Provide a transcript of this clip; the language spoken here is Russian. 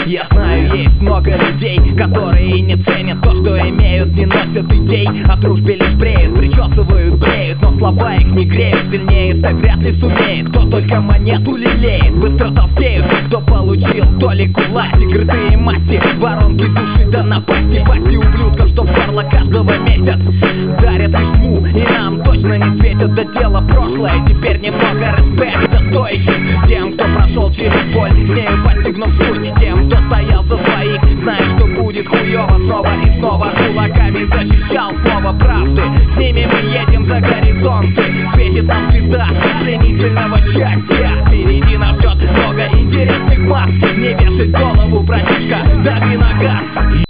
Я знаю, есть много людей, которые не ценят то, что имеют, не носят идей, о дружбе лишь бреют, причесывают, бреют, но слова их не греют. Сильнее стать вряд ли сумеет, кто только монету лелеет. Быстро толстеют те, кто получил толику власти, крутые масти, воронки души да напасти, пасти ублюдков, что в горло каждого месяц дарят лишь тьму, и нам точно не светят. Да дело прошлое, теперь немного респекта стоящим тем, кто прошел через боль, ею постигнув суть, тем, кто стоял за своих, зная, что будет хуёво снова и снова, кулаками защищал слово правды. С ними мы едем за горизонты, светит нам звезда пленительного счастья. Впереди нас ждет много интересных масс. Не вешай голову, братишка, дави на газ.